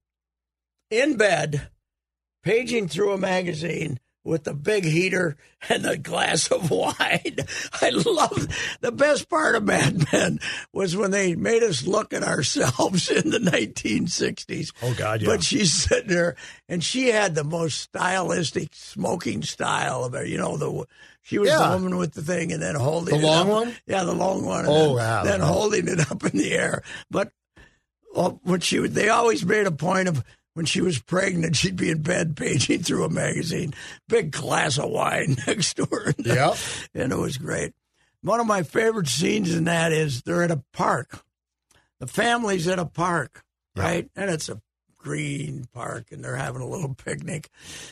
in bed, paging through a magazine with the big heater and the glass of wine. I love the best part of Mad Men was when they made us look at ourselves in the 1960s. Oh, God, yeah. But she's sitting there, and she had the most stylistic smoking style of it. You know, she was the woman with the thing and then holding it the long up. one? Yeah, the long one. Oh, then holding it up in the air. But when they always made a point of, when she was pregnant, she'd be in bed paging through a magazine, big glass of wine next to her. Yep. And it was great. One of my favorite scenes in that is they're at a park. The family's at a park, right? And it's a green park, and they're having a little picnic.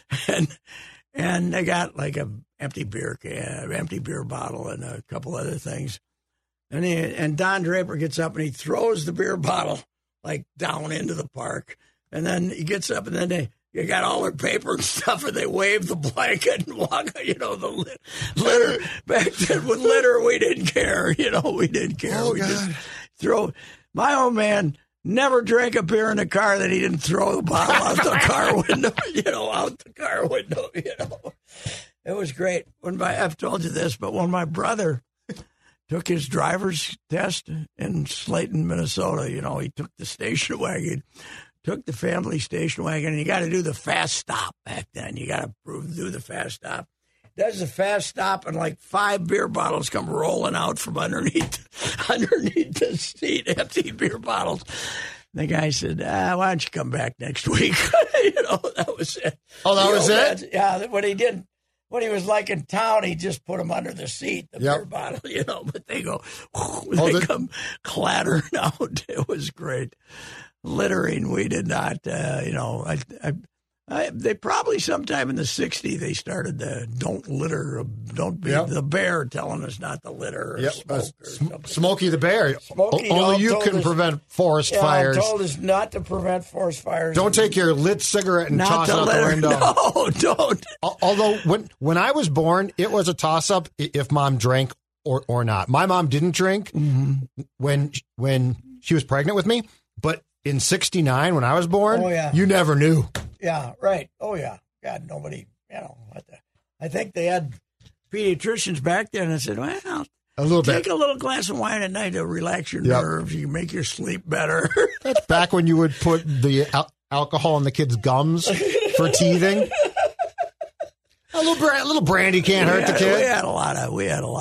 And they got like a empty beer bottle, and a couple other things. And Don Draper gets up, and he throws the beer bottle like down into the park. And then he gets up, and then you got all their paper and stuff, and they wave the blanket and walk, the litter. Back then with litter, we didn't care. We didn't care. Oh, we God. just my old man never drank a beer in the car that he didn't throw the bottle out the car window, out the car window, It was great. I've told you this, but when my brother took his driver's test in Slayton, Minnesota, he took the station wagon. Took the family station wagon, and you got to do the fast stop back then. You got to do the fast stop. Does the fast stop, and like 5 beer bottles come rolling out from underneath the seat, empty beer bottles. And the guy said, why don't you come back next week? That was it. Oh, that was it? Yeah, when he was like in town, he just put them under the seat, the beer bottle, but they go, come clattering out. It was great. Littering, we did not, they probably sometime in the 60s, they started the don't litter, don't be the bear telling us not to litter or smoke or something. Smokey the Bear. Smokey, only you can prevent forest fires. Told us not to prevent forest fires. Don't take your lit cigarette and toss it out the window. No, don't. Although when I was born, it was a toss-up if Mom drank or not. My mom didn't drink when she was pregnant with me, but in 1969, when I was born, you never knew. Yeah, right. Oh, yeah. God, nobody, I think they had pediatricians back then that said, well, take a little glass of wine at night to relax your nerves. You can make your sleep better. That's back when you would put the alcohol in the kids' gums for teething. A little brandy can't hurt the kid. We had a lot of, we had a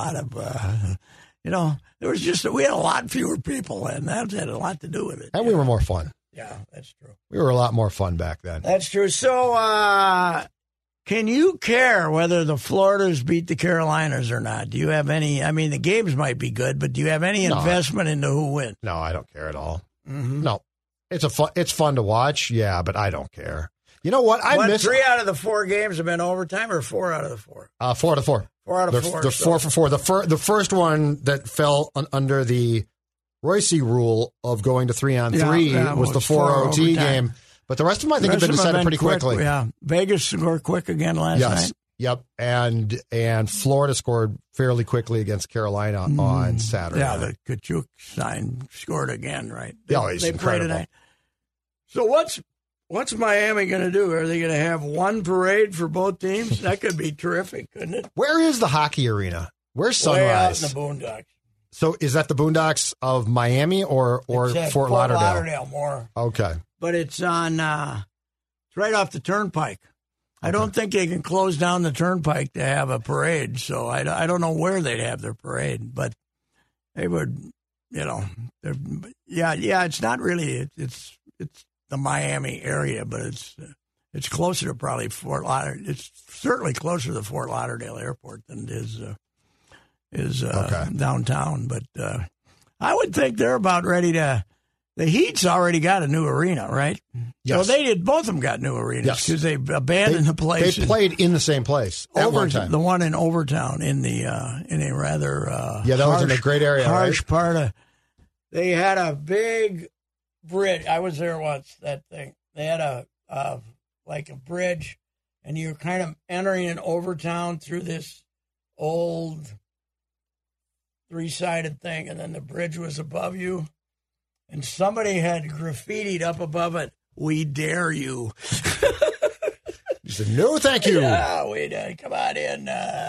lot fewer people, and that had a lot to do with it. And we were more fun. Yeah, that's true. We were a lot more fun back then. That's true. So, can you care whether the Floridas beat the Carolinas or not? Do you have any? I mean, the games might be good, but do you have any investment into who wins? No, I don't care at all. Mm-hmm. No, it's fun to watch. Yeah, but I don't care. You know what? I miss 3 out of the 4 games have been overtime, or 4 out of the 4. 4 out of 4. 4 out of 4. The 4 for 4. The first one that fell under the Royce rule of going to 3-on-3 was the 4 OT game. But the rest of them, I think, have been decided pretty quickly. Yeah, Vegas scored quick again last night. Yep, and Florida scored fairly quickly against Carolina on Saturday. Yeah, the Kachuk sign scored again, right? He's they played incredible. tonight. So what's Miami going to do? Are they going to have one parade for both teams? That could be terrific, couldn't it? Where is the hockey arena? Where's Sunrise? Way out in the Boondocks. So is that the Boondocks of Miami or Fort Lauderdale? Fort Lauderdale more. Okay. But it's on. It's right off the Turnpike. I don't think they can close down the Turnpike to have a parade, so I don't know where they'd have their parade, but they would, it's not really, it's the Miami area, but it's closer to probably Fort Lauderdale. It's certainly closer to the Fort Lauderdale airport than it is downtown, but I would think they're about ready to. The Heat's already got a new arena, right? Yes. So they did. Both of them got new arenas because they abandoned the place. They played in the same place at one time. The one in Overtown in a rather that was in a great area, harsh part of. They had a big bridge. I was there once. That thing. They had a bridge, and you're kind of entering in Overtown through this old 3-sided thing, and then the bridge was above you. And somebody had graffitied up above it, "We dare you." You said, "No, thank you." Yeah, we come on in.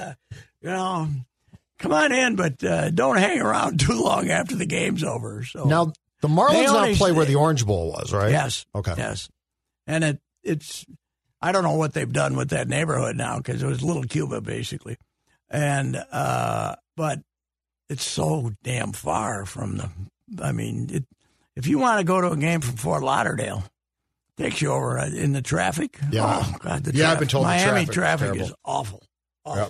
Come on in, but don't hang around too long after the game's over. So now the Marlins now play where the Orange Bowl was, right? Yes. Okay. Yes, and it's. I don't know what they've done with that neighborhood now because it was Little Cuba basically, and but it's so damn far from the. I mean, if you want to go to a game from Fort Lauderdale, it takes you over in the traffic. Yeah. Oh, God, I've been told Miami the traffic is awful. Yep.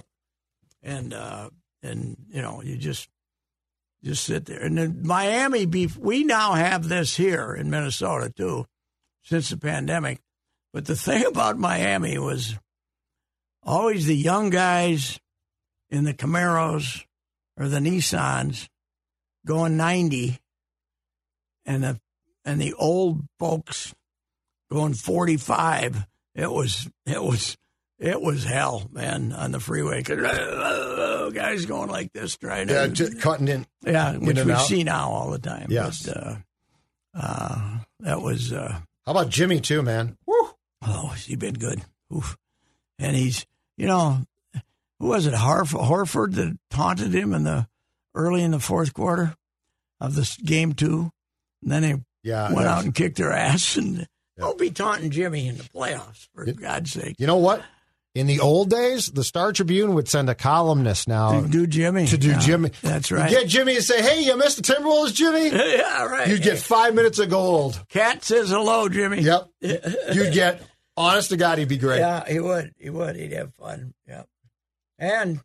And you just sit there. And then Miami beef, we now have this here in Minnesota too, since the pandemic. But the thing about Miami was always the young guys in the Camaros or the Nissans going 90. And the old folks going 45. It was hell, man, on the freeway. Guys going like this, trying to cutting in. Yeah, which in we out. see now all the time. Yes, but, that was. How about Jimmy too, man? Woo. Oh, has he been good? Oof. And he's, who was it? Horford that taunted him early in the fourth quarter of this game 2. And then they went out and kicked their ass. And don't be taunting Jimmy in the playoffs, for God's sake. You know what? In the old days, the Star Tribune would send a columnist now to do Jimmy. Jimmy. That's right. You get Jimmy and say, "Hey, you missed the Timberwolves, Jimmy." Yeah, right. You'd get 5 minutes of gold. Cat says hello, Jimmy. Yep. You'd get, honest to God, he'd be great. Yeah, he would. He'd have fun. Yeah. And,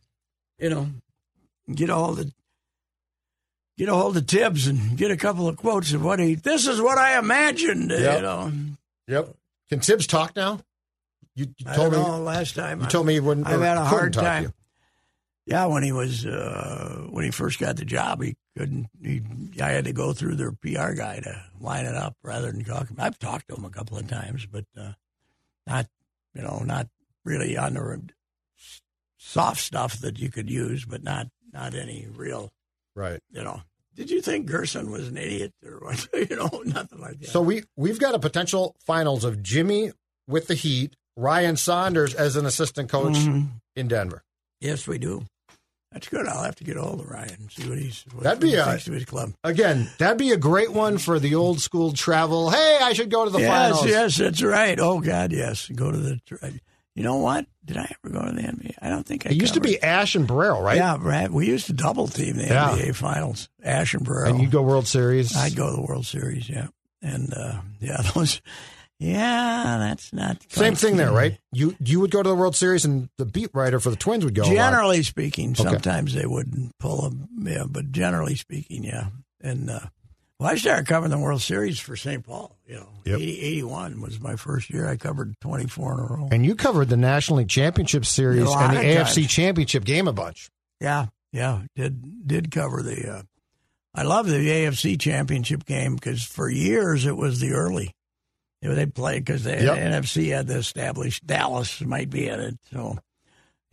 get a hold of Tibbs and get a couple of quotes of this is what I imagined, Yep. Can Tibbs talk now? You told me last time. You told me he wouldn't. I've had a hard talk time. To you. Yeah, when he first got the job, he couldn't. I had to go through their PR guy to line it up rather than talk. I've talked to him a couple of times, but not really on the soft stuff that you could use, but not any real. Right. Did you think Gerson was an idiot or what? Nothing like that. So we've got a potential finals of Jimmy with the Heat, Ryan Saunders as an assistant coach in Denver. Yes, we do. That's good. I'll have to get a hold of Ryan and see what he thinks to his club. Again, that'd be a great one for the old school travel. Hey, I should go to the finals. Yes, that's right. Oh, God, yes. Go to the. You know what? Did I ever go to the NBA? I don't think I. It used to be Ash and Burrell, right? Yeah, Brad. We used to double team the NBA finals. Ash and Burrell. And you'd go World Series. I'd go to the World Series. Yeah, and those. Yeah, that's not same thing there, right? You would go to the World Series, and the beat writer for the Twins would go. Generally speaking, sometimes they wouldn't pull them. Yeah, but generally speaking, yeah. And I started covering the World Series for St. Paul. 81 was my first year. I covered 24 in a row. And you covered the National League Championship Series and the AFC Championship game a bunch. Yeah, did cover the. I love the AFC Championship game because for years it was the early. They played because the NFC had to establish Dallas might be in it. So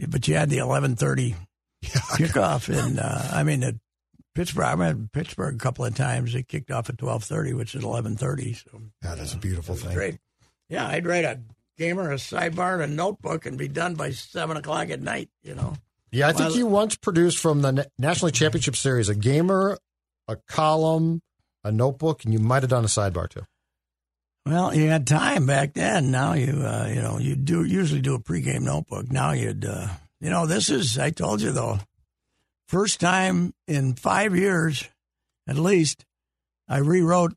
but you had the 11:30 kickoff, and at Pittsburgh. I went to Pittsburgh a couple of times. They kicked off at 12:30, which is 11:30. So yeah, that's a beautiful thing. Great. Yeah, I'd write a gamer, a sidebar, and a notebook, and be done by 7:00 at night. Yeah, I think you once produced from the National League Championship Series a gamer, a column, a notebook, and you might have done a sidebar too. Well, you had time back then. Now you usually do a pregame notebook. Now you'd this is, I told you though, first time in 5 years, at least, I rewrote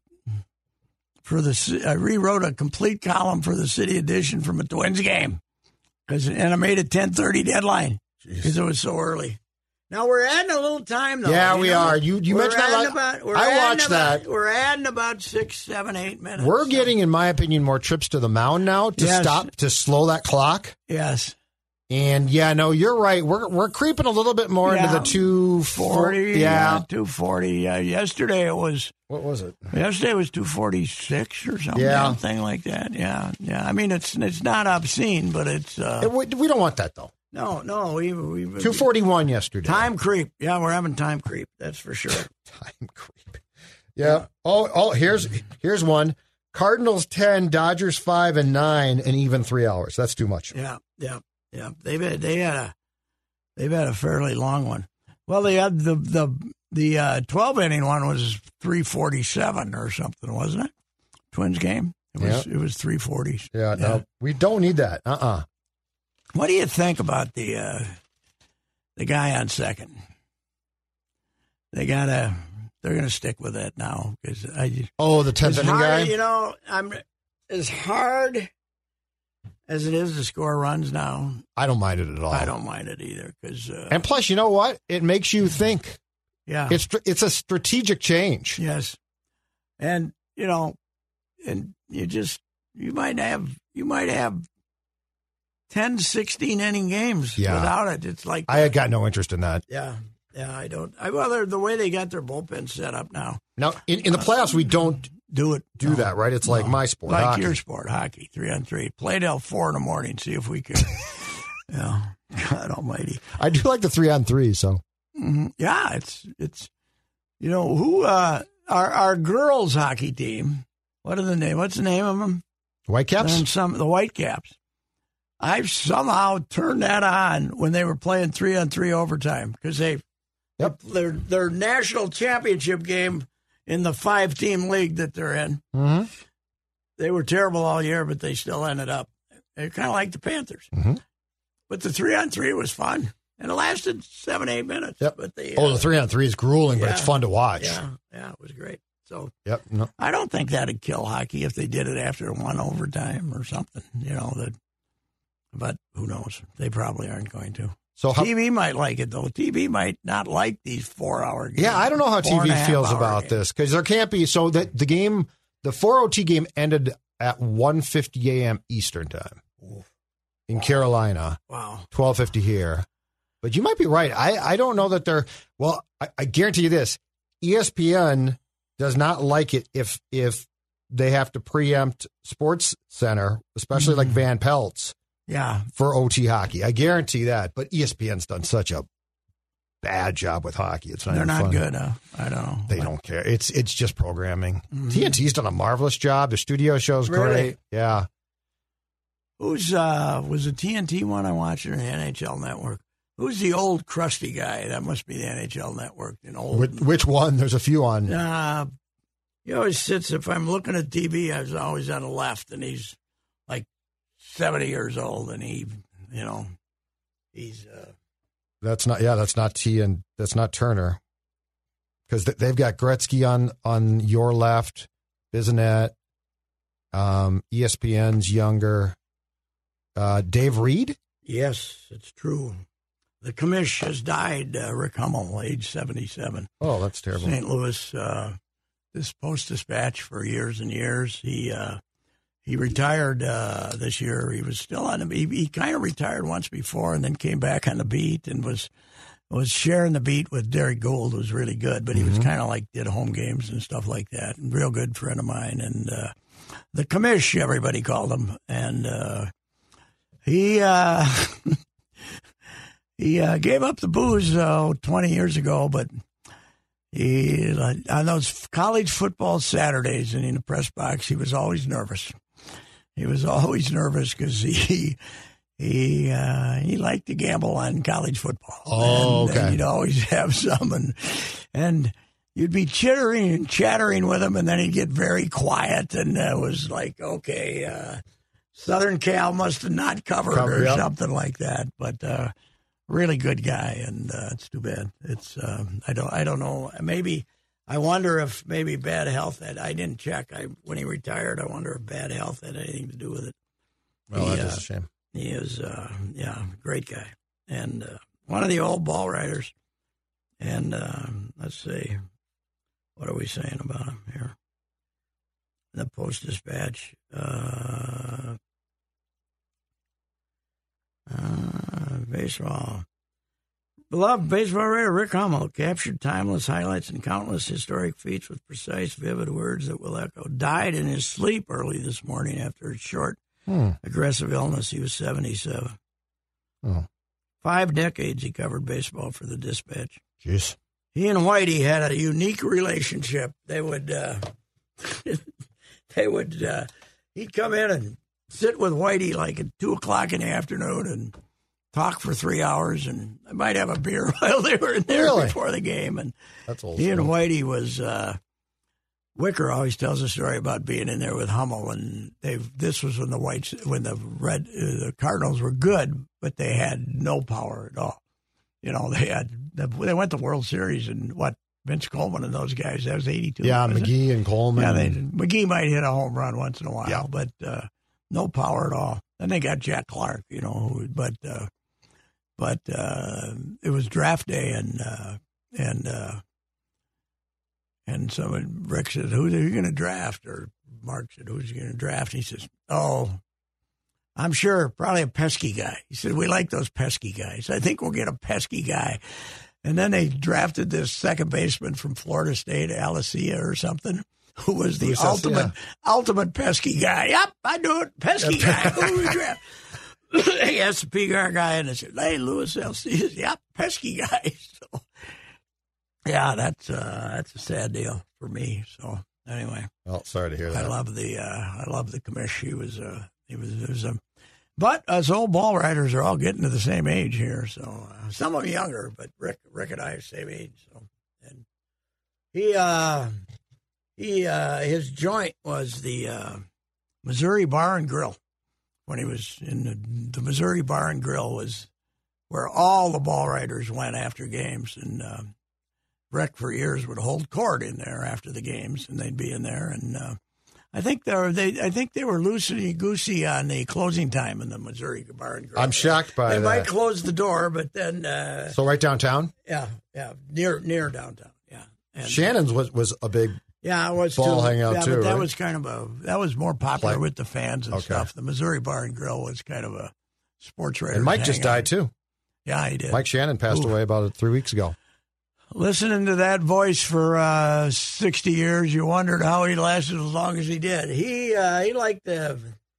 a complete column for the City Edition from a Twins game, and I made a 10:30 deadline because it was so early. Now we're adding a little time though. Yeah, we are. You mentioned that. I watched that. We're adding about 6, 7, 8 minutes. We're getting, in my opinion, more trips to the mound now to slow that clock. Yes. And no, you're right. We're creeping a little bit more into the 240. Yeah, 240. Yesterday it was. What was it? Yesterday it was 246 or something like that. Yeah. I mean, it's not obscene, but it's. We don't want that though. No. We 241 yesterday. Time creep. Yeah, we're having time creep. That's for sure. Time creep. Yeah. Oh. Here's one. Cardinals 10, Dodgers 5 and 9, and even 3 hours. That's too much. Yeah. They've had a fairly long one. Well, they had the 12-inning one was 3:47 or something, wasn't it? Twins game. It was 3:40. Yeah. No, we don't need that. What do you think about the guy on second? They're gonna stick with that now because the 10th inning guy. I'm as hard as it is to score runs now. I don't mind it at all. I don't mind it either because. And plus, you know what? It makes you think. Yeah, it's a strategic change. Yes, and and you might have 10, 16-inning games without it. It's like I had got no interest in that. Yeah, I don't. Well, the way they got their bullpen set up now. Now, in the playoffs, we don't do that, right? It's like my sport, like hockey. Your sport, hockey, 3-on-3. Play till 4 a.m. See if we can. God Almighty. I do like the 3-on-3. So. Mm-hmm. Yeah, it's who our girls hockey team. What's the name of them? Whitecaps. The Whitecaps. I've somehow turned that on when they were playing 3-on-3 overtime because their national championship game in the 5-team league that they're in. Mm-hmm. They were terrible all year, but they still ended up. They're kind of like the Panthers. Mm-hmm. But the 3-on-3 was fun, and it lasted 7-8 minutes. Yep. But the 3-on-3 is grueling, but it's fun to watch. Yeah, it was great. So no. I don't think that'd kill hockey if they did it after one overtime or something. But who knows? They probably aren't going to. So TV might like it, though. TV might not like these 4-hour games. Yeah, I don't know how TV feels about this because there can't be. So the 4:00 game ended at 1:50 a.m. Eastern time in Carolina. Wow. 12:50 here. But you might be right. I don't know that they're. Well, I guarantee you this: ESPN does not like it if they have to preempt Sports Center, especially like Van Pelt's. Yeah. For OT hockey. I guarantee that. But ESPN's done such a bad job with hockey. It's not They're not fun. good. I don't know. They don't care. It's just programming. Mm-hmm. TNT's done a marvelous job. The studio show's great. Yeah. Was the TNT one I watched or the NHL Network? Who's the old crusty guy? That must be the NHL Network. Which one? There's a few on. He always sits, if I'm looking at TV, I was always on the left, and he's like 70 years old, and he's that's not Turner, because they've got Gretzky on your left, Bissonnette, ESPN's younger, Dave Reed. Yes, it's true. The commish has died. Rick Hummel, age 77. Oh, that's terrible. St. Louis, this Post-Dispatch for years and years. He retired this year. He was still on the. He kind of retired once before, and then came back on the beat and was sharing the beat with Derek Gould, who was really good. But he was kind of like did home games and stuff like that. And real good friend of mine, and the commish, everybody called him, and he. He gave up the booze 20 years ago, but he on those college football Saturdays and in the press box, he was always nervous. He was always nervous because he liked to gamble on college football. Oh, okay. And you'd always have some, and you'd be chittering and chattering with him, and then he'd get very quiet, and it was like, okay, Southern Cal must have not covered or something like that. But really good guy, and it's too bad. It's I don't know. Maybe I wonder if maybe bad health had. I didn't check. When he retired, I wonder if bad health had anything to do with it. Well, that is a shame. He is, great guy, and one of the old ball writers. And let's see, what are we saying about him here? The Post-Dispatch. Baseball. Beloved baseball writer Rick Hummel captured timeless highlights and countless historic feats with precise, vivid words that will echo. Died in his sleep early this morning after a short, aggressive illness. He was 77. Oh. 5 decades he covered baseball for the Dispatch. Jeez. He and Whitey had a unique relationship. They would, he'd come in and sit with Whitey like at 2:00 in the afternoon and talk for 3 hours, and I might have a beer while they were in there before the game. And that's old. He and Whitey was. Wicker always tells a story about being in there with Hummel, and this was when the Cardinals were good, but they had no power at all. You know, they went to World Series, and Vince Coleman and those guys, that was 82. Yeah, McGee and Coleman. Yeah, McGee might hit a home run once in a while, but no power at all. Then they got Jack Clark, you know, but it was draft day, and someone, Rick said, "Who are you going to draft?" Or Mark said, "Who's you going to draft?" And he says, "Oh, I'm sure, probably a pesky guy." He said, "We like those pesky guys. I think we'll get a pesky guy." And then they drafted this second baseman from Florida State, Alicia or something, who was the ultimate pesky guy. Yep, I do it, pesky guy. Who we draft? He asked the PR guy, and they said, "Hey, Louis Alcides." Yep, pesky guy. So. Yeah, that's a sad deal for me. So anyway, well, sorry to hear that. I love the commish. But us old ball writers are all getting to the same age here. So some of them younger, but Rick and I are the same age. So and his joint was the Missouri Bar and Grill. When he was in the Missouri Bar and Grill was where all the ball writers went after games, and Rick for years would hold court in there after the games, and they'd be in there. And I think they were loosey goosey on the closing time in the Missouri Bar and Grill. I'm shocked by that. They might close the door, but then so right downtown. Yeah, near downtown. Yeah, and Shannon's was a big it was ball too. hangout too. But that right? was kind of that was more popular with the fans and stuff. The Missouri Bar and Grill was kind of a sports writer. And Mike just died too. Yeah, he did. Mike Shannon passed away about 3 weeks ago. Listening to that voice for 60 years, you wondered how he lasted as long as he did. He liked to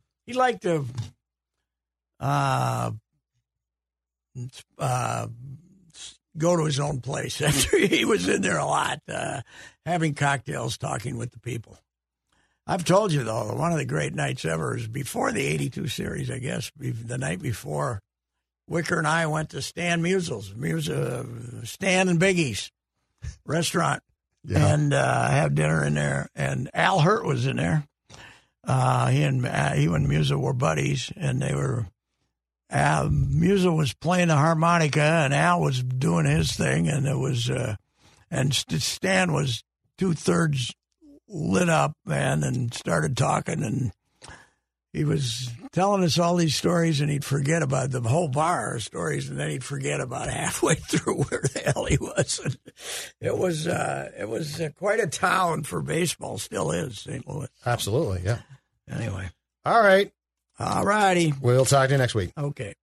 go to his own place after he was in there a lot, having cocktails, talking with the people. I've told you, though, one of the great nights ever is before the 82 series, I guess, the night before. Wicker and I went to Stan Musial's, Stan and Biggie's restaurant, and have dinner in there. And Al Hurt was in there. He and Musial were buddies, and they were. Musial was playing the harmonica, and Al was doing his thing, and it was, and Stan was 2/3 lit up, man, and started talking, and he was telling us all these stories, and he'd forget about the whole bar of stories, and then he'd forget about halfway through where the hell he was. And it was quite a town for baseball, still is, St. Louis. Absolutely, yeah. Anyway. All right. All righty. We'll talk to you next week. Okay.